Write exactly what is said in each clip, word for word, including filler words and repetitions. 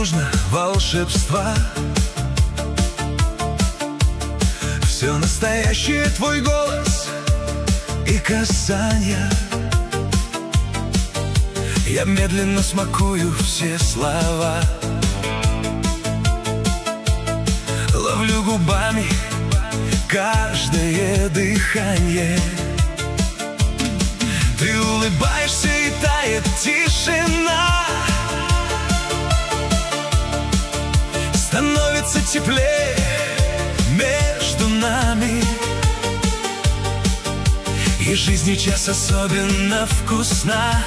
нужно волшебства. Все настоящее, твой голос и касания. Я медленно смакую все слова, ловлю губами каждое дыхание. Ты улыбаешься, и тает тишина. Становится теплее между нами, и жизнь сейчас особенно вкусна.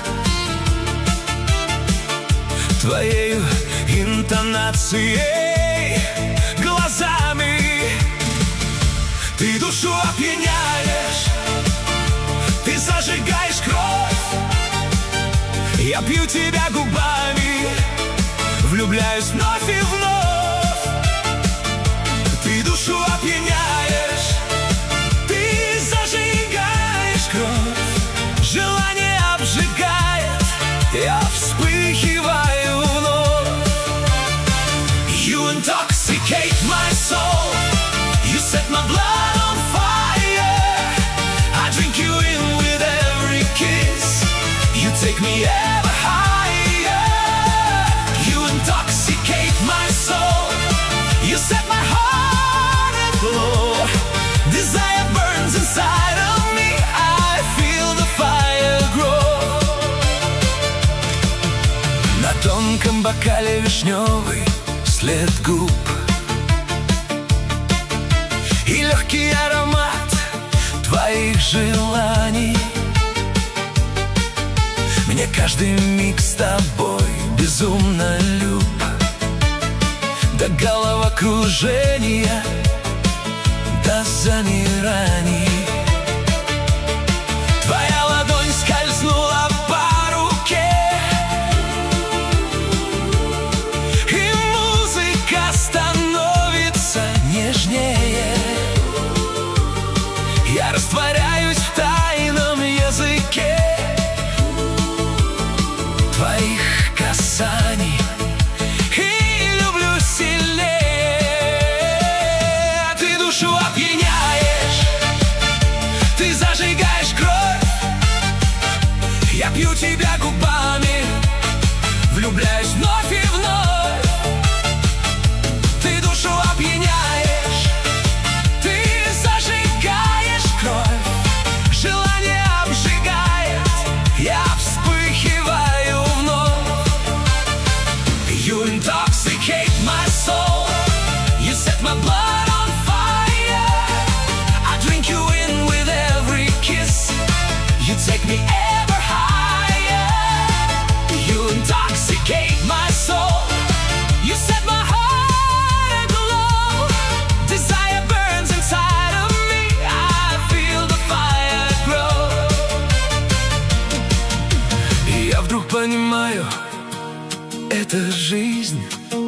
Твоею интонацией, глазами ты душу опьяняешь, ты зажигаешь кровь. Я пью тебя губами, влюбляюсь вновь и вновь. Ты душу опьяняешь, ты зажигаешь кровь. Желание обжигает, я вспыхиваю вновь. You intoxicate my soul, you set my blood on fire. I drink you in with every kiss, you take me ever higher. You intoxicate my soul, you set my heart aglow. Desire burns inside of me, I feel the fire grow. На тонком бокале вишневый след губ и легкий аромат твоих желаний. Мне каждый миг с тобой безумно люб, до головокружения, до замираний. Твоя ладонь скользнула по руке, и музыка становится нежнее. Я растворяюсь в тайном языке твоих касаний и люблю сильнее. Ты душу опьяняешь, ты зажигаешь кровь. Я пью тебя губами, влюбляюсь вновь и вновь. Ты душу опьяняешь, ты зажигаешь кровь. Желание обжигает, я вспыхиваю вновь. You intoxicate my soul, you set my blood on fire. I drink you in with every kiss, you take me ever higher. You intoxicate my soul, you set my heart aglow. Desire burns inside of me, I feel the fire grow. И я вдруг понимаю, это жизнь,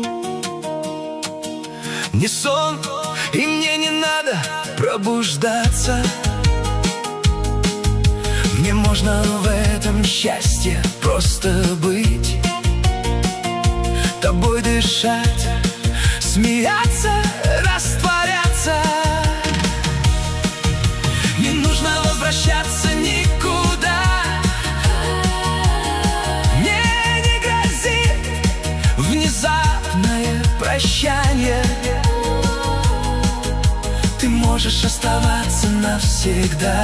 не сон, и мне не надо пробуждаться. Мне можно в этом счастье просто быть, тобой дышать, смеяться, растворяться. Не нужно возвращаться никуда, мне не грозит внезапное прощание. Ты можешь оставаться навсегда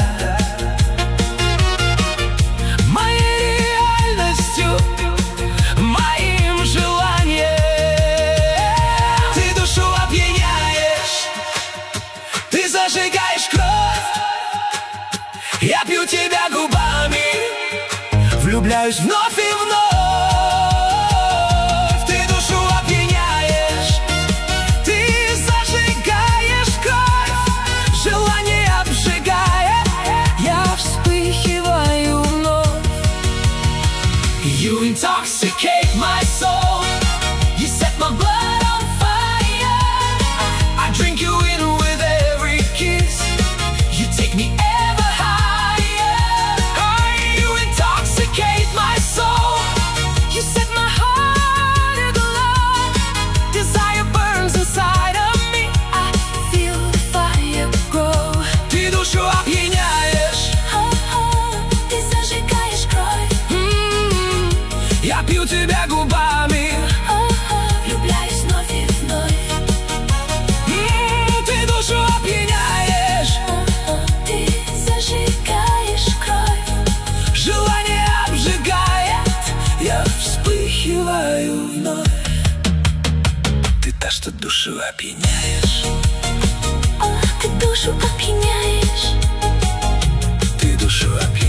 моей реальностью, моим желанием. Ты душу опьяняешь, ты зажигаешь кровь. Я пью тебя губами, влюбляюсь вновь и вновь. You intoxicate my soul, you set my blood on fire. I drink you in with every kiss, you take me ever higher. Oh, you intoxicate my soul, you set my heart aglow. Я пью тебя губами, влюбляюсь вновь и вновь. М, Ты душу опьяняешь, Ты зажигаешь кровь. желание обжигает, я вспыхиваю вновь. Ты та, что душу опьяняешь. О, ты душу опьяняешь. Ты душу опьяняешь.